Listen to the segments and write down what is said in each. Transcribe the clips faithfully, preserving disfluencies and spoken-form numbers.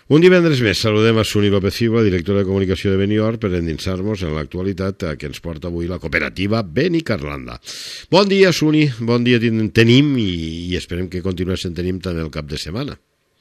Un divendres més saludem a Suni López Fibla, directora de comunicació de Benidorm, per endinsar-nos en l'actualitat que ens porta avui la cooperativa Benicarlanda. Bon dia, Suni, bon dia tenim i, i esperem que continués sent tenim tant el cap de setmana.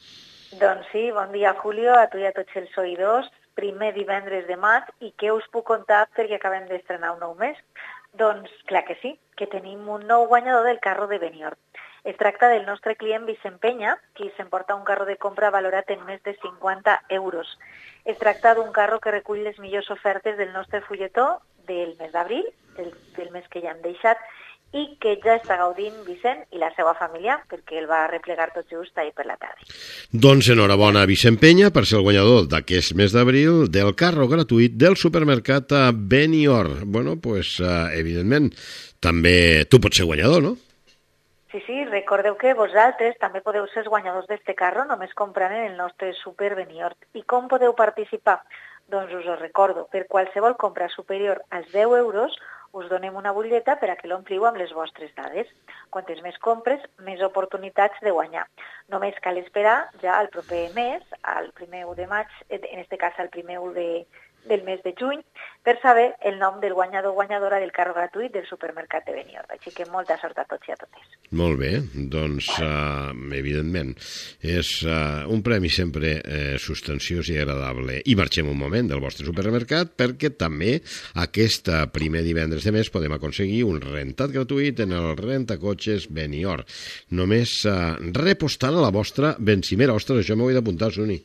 Doncs sí, bon dia, Julio, a tu i a tots els oïdors. Primer divendres de maig, i què us puc contar perquè acabem d'estrenar un nou mes? Doncs clar que sí, que tenim un nou guanyador del carro de Benidorm. Es tracta del nostre client Vicent Penya, qui s'emporta un carro de compra valorat en més de cinquanta euros. Es tracta d'un carro que recull les millors ofertes del nostre fulletó del mes d'abril, del, del mes que ja hem deixat, i que ja està gaudint Vicent i la seva família, perquè el va replegar tot just ahir per la tarda. Doncs enhorabona a Vicent Penya per ser el guanyador d'aquest mes d'abril del carro gratuït del supermercat a Benidorm. Bueno, pues, uh, evidentment, també tu pots ser guanyador, no? Sí, sí, recordeu que vosaltres també podeu ser guanyadors d'este carro només comprant en el nostre Super Benidorm. I com podeu participar? Doncs us ho recordo, per qualsevol compra superior als deu euros us donem una butlleta per a que l'ompliu amb les vostres dades. Quantes més compres, més oportunitats de guanyar. Només cal esperar ja al proper mes, al primer u de maig, en este cas al primer u de, del mes de juny, per saber el nom del guanyador o guanyadora del carro gratuït del supermercat de Benidorm. Així que molta sort a tots i a totes. Molt bé, doncs, uh, evidentment, és uh, un premi sempre uh, substanciós i agradable. I marxem un moment del vostre supermercat perquè també aquest primer divendres de mes podem aconseguir un rentat gratuït en el rentacotxes Benidorm. Només uh, repostant a la vostra vencimera. Ostres, això m'ho he d'apuntar, Suni.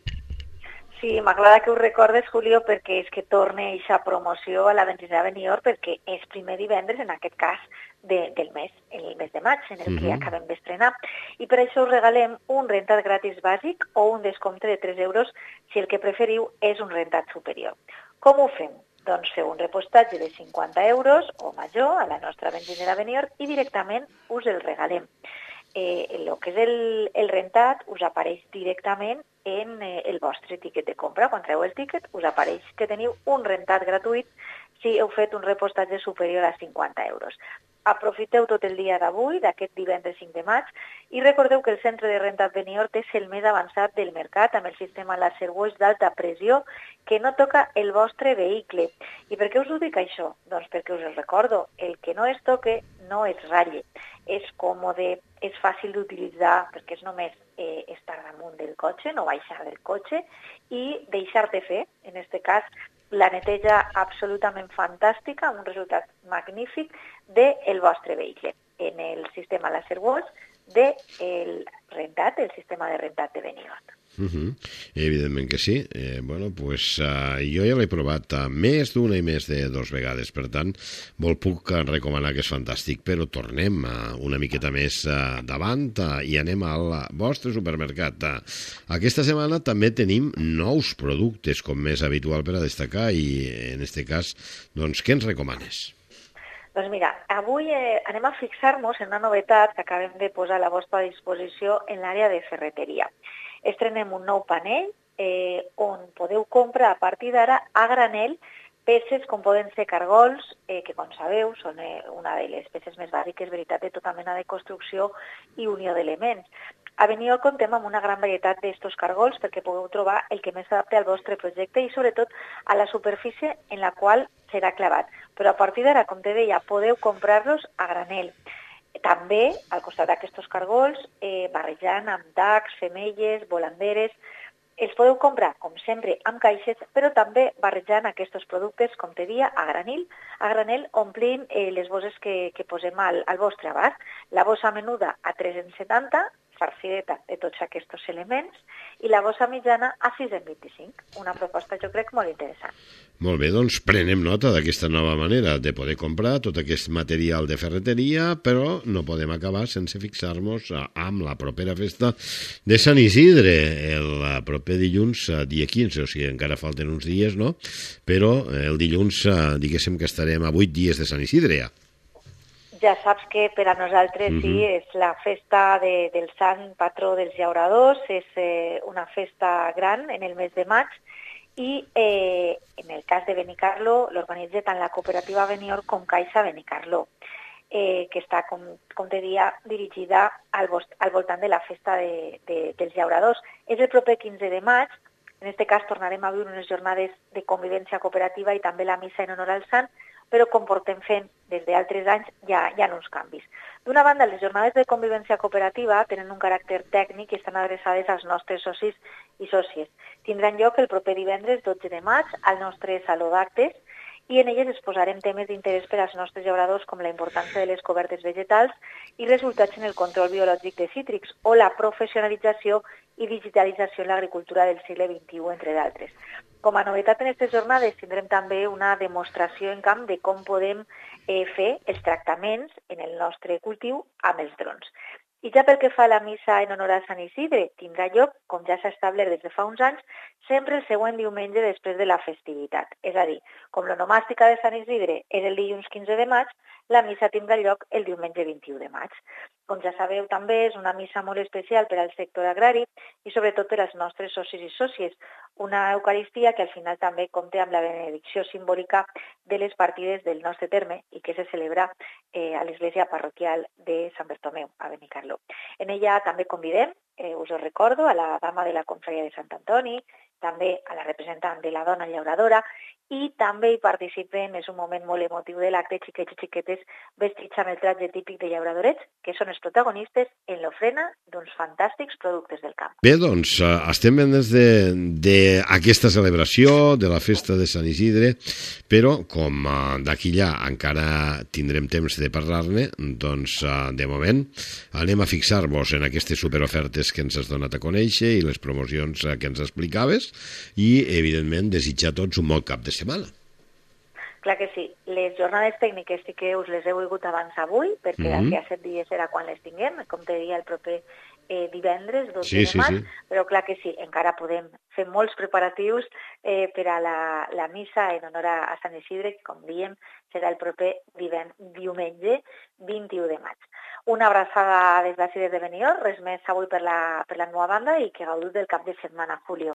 Sí, m'agrada que ho recordes, Julio, perquè és que torna aquesta promoció a la benzinera Benidorm perquè és primer divendres, en aquest cas, de, del mes, el mes de maig, en el uh-huh. que acabem d'estrenar. I per això us regalem un rentat gratis bàsic o un descompte de tres euros si el que preferiu és un rentat superior. Com ho fem? Doncs feu un repostatge de cinquanta euros o major a la nostra benzinera Benidorm i directament us el regalem. Eh, el que és el, el rentat us apareix directament en eh, el vostre tiquet de compra. Quan treu el tiquet us apareix que teniu un rentat gratuït si heu fet un repostatge superior a cinquanta euros. Aprofiteu tot el dia d'avui, d'aquest divendres cinc de maig, i recordeu que el centre de rentat Benidorm és el més avançat del mercat amb el sistema Laserwash d'alta pressió que no toca el vostre vehicle. I per què us ho dic això? Doncs perquè us ho recordo, el que no es toque no es ratlle. És còmode, és fàcil d'utilitzar perquè és només eh, estar damunt del cotxe, no baixar del cotxe i deixar-te fer, en aquest cas, la neteja absolutament fantàstica, amb un resultat magnífic del vostre vehicle. En el sistema Laserwash del rentat, el sistema de rentat de Benidorm. Uh-huh. Evidentment que sí. Eh, bueno, pues, uh, jo ja l'he provat uh, més d'una i més de dos vegades, per tant, molt puc recomanar que és fantàstic, però tornem uh, una miqueta més uh, davant uh, i anem al vostre supermercat. Uh, aquesta setmana també tenim nous productes, com més habitual per a destacar, i en aquest cas, doncs, què ens recomanes? Doncs mira, avui eh, anem a fixar-nos en una novetat que acabem de posar a la vostra disposició en l'àrea de ferreteria. Estrenem un nou panell eh, on podeu comprar a partir d'ara a granel peces com poden ser cargols, eh, que com sabeu són eh, una de les peces més bàsiques, veritat, de tota mena de construcció i unió d'elements. A Benidorm contem amb una gran varietat d'estos cargols perquè podeu trobar el que més s'adapta al vostre projecte i sobretot a la superfície en la qual serà clavat. Però a partir d'ara, com te deia, podeu comprar-los a granel. També, al costat d'aquests cargols, eh, barrejant amb dacs, femelles, volanderes, els podeu comprar, com sempre, amb caixes, però també barrejant aquests productes, com te dia, a granil, a granel omplint eh, les bosses que, que posem al, al vostre abast. La bossa menuda a tres-cents setanta, farcideta de tots aquests elements, i la bossa mitjana a sis-cents vint-i-cinc. Una proposta, jo crec, molt interessant. Molt bé, doncs prenem nota d'aquesta nova manera de poder comprar tot aquest material de ferreteria, però no podem acabar sense fixar-nos amb la propera festa de Sant Isidre, el proper dilluns, dia quinze, o sigui, encara falten uns dies, no? Però el dilluns, diguéssim que estarem a vuit dies de Sant Isidre, ja. Ja saps que per a nosaltres uh-huh. sí, és la festa de, del sant patró dels llauradors, és eh, una festa gran en el mes de maig i eh, en el cas de Benicarló l'organitza tant la cooperativa Benidorm com Caixa Benicarló, eh, que està, com, com te dia, dirigida al, al voltant de la festa de, de, dels llauradors. És el proper quinze de maig En aquest cas tornarem a viure unes jornades de convivència cooperativa i també la missa en honor al sant, però com portem fent des d'altres anys ja hi ha uns canvis. D'una banda, les jornades de convivència cooperativa tenen un caràcter tècnic i estan adreçades als nostres socis i sòcies. Tindran lloc el proper divendres dotze de maig al nostre Saló d'Actes i en elles exposarem temes d'interès per als nostres llauradors com la importància de les cobertes vegetals i resultats en el control biològic de cítrics o la professionalització i digitalització en l'agricultura del segle vint-i-u, entre d'altres. Com a novetat en aquestes jornades tindrem també una demostració en camp de com podem eh, fer els tractaments en el nostre cultiu amb els drons. I ja pel que fa a la missa en honor a Sant Isidre, tindrà lloc, com ja s'ha establert des de fa uns anys, sempre el següent diumenge després de la festivitat. És a dir, com l'onomàstica de Sant Isidre és el dilluns quinze de maig, la missa tindrà lloc el diumenge vint-i-u de maig. Com ja sabeu, també és una missa molt especial per al sector agrari i sobretot per als nostres socis i sòcies. Una eucaristia que al final també compta amb la benedicció simbòlica de les partides del nostre terme i que se celebra eh, a l'església parroquial de Sant Bartomeu, a Benicarló. En ella també convidem, eh, us ho recordo, a la dama de la confraria de Sant Antoni, també a la representant de la dona llauradora i també hi participen, és un moment molt emotiu de l'acte, xiquets i xiquetes vestits amb el tratge típic de llauradorets, que són els protagonistes en l'ofrena d'uns fantàstics productes del camp. Bé, doncs, estem pendents d'aquesta celebració, de la festa de Sant Isidre, però com d'aquí allà encara tindrem temps de parlar-ne, doncs, de moment, anem a fixar-vos en aquestes superofertes que ens has donat a conèixer i les promocions que ens explicaves i, evidentment, desitjar a tots un bon cap de setmana. Clar que sí. Les jornades tècniques sí que us les he volgut avançar avui, perquè mm-hmm. d'aquí a set dies serà quan les tinguem, com te deia, el proper eh, divendres, dotze sí, de maig, sí, sí. Però clar que sí, encara podem fer molts preparatius eh, per a la, la missa en honor a, a Sant Isidre, que com diem serà el proper diven, diumenge vint-i-u de maig. Una abraçada des d'ací des de Benidorm, res més avui per la, per la meva banda i que gaudiu del cap de setmana, Julio.